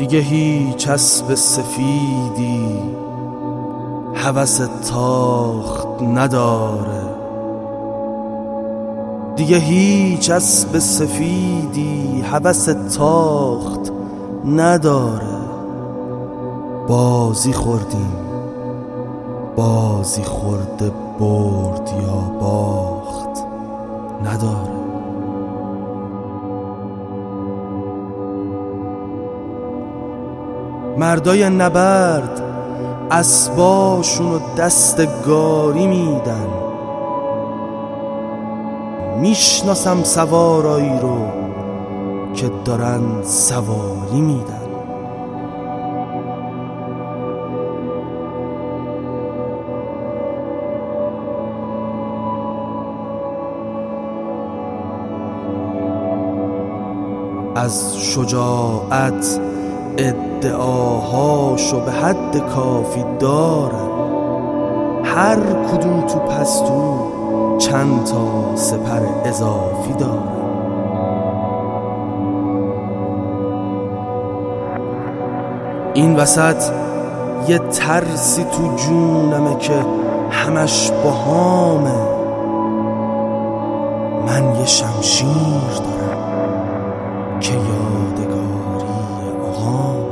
دیگه هیچ اسب سفیدی هوس تاخت نداره، دیگه هیچ اسب سفیدی هوس تاخت نداره. بازی خوردیم، بازی خورده برد یا باخت نداره. مردای نبرد اسباشونو دستگاری میدن، میشناسم سوارایی رو که دارن سواری میدن. از شجاعت ادعاهاشو به حد کافی دارن، هر کدوم تو پستو چند تا سپر اضافی دارن. این وسط یه ترسی تو جونمه که همش باهامه. من یه شمشیر دارم که یادگاری آقام.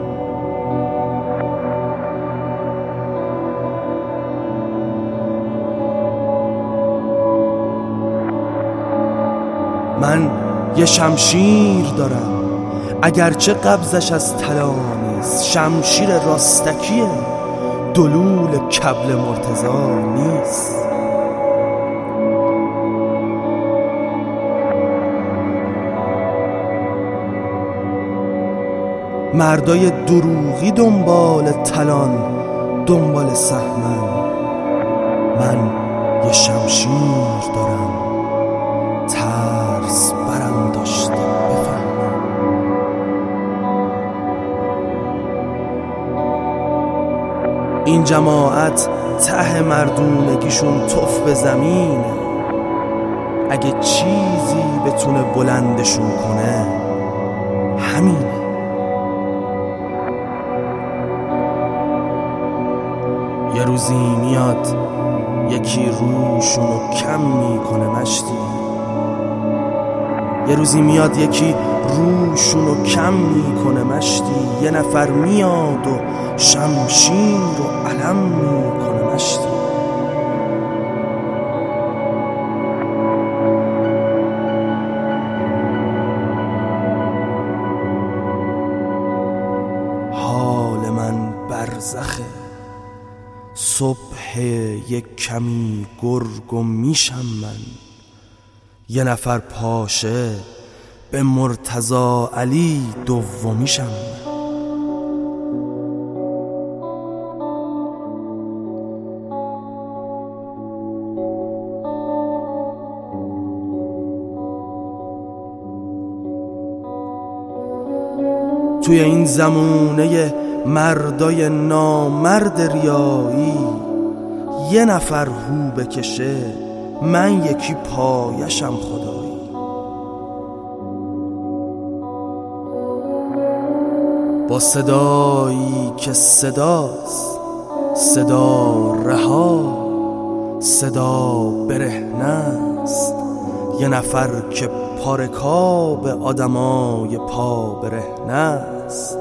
من یه شمشیر دارم، اگرچه قبضش از طلا نیست، شمشیر راستکیه، دلول کبل مرتضی نیست. مردای دروغی دنبال طلان، دنبال سهمن. من یه شمشیر دارم، ترس برم داشته بفهمم. این جماعت ته مردونگیشون تف به زمینه، اگه چیزی بتونه بلندشون کنه همینه. یه روزی میاد یکی روشونو کم میکنه مشتی، یه روزی میاد یکی روشونو کم میکنه مشتی، یه نفر میاد و شمشیر و علم میکنه مشتی. حال من برزخه، صبح یک کمی گرگ و میشم من، یه نفر پاشه به مرتضی علی دومیشم من. توی این زمونه مردای نامرد ریایی، یه نفر هو بکشه من یکی پایشم خدایی. با صدایی که صداست، صدا رها، صدا برهنه است، یه نفر که پارکاب آدمای پا برهنه است.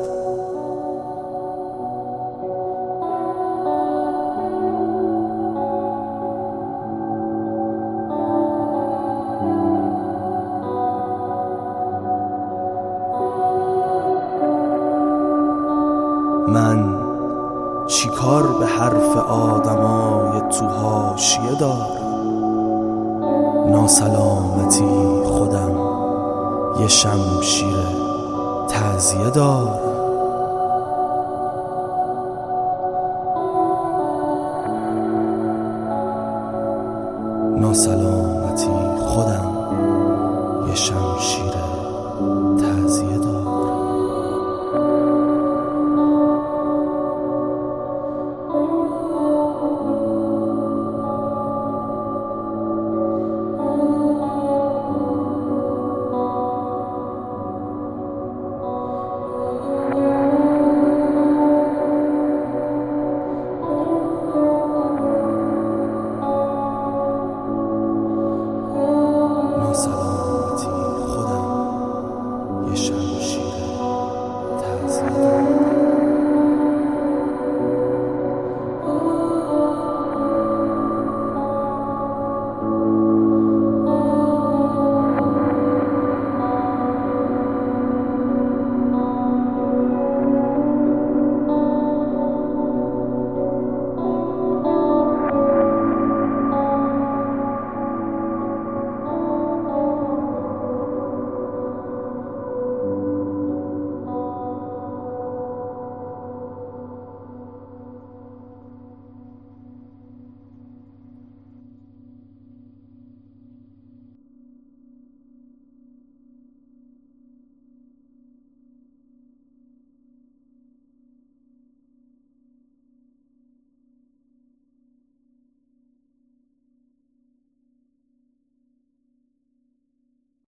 من چیکار به حرف آدمای تو حاشیه دارم؟ ناسلامتی خودم یه شمشیر تعزیه دارم. ناسلامتی خودم یه شمشیر تعزیه دارم.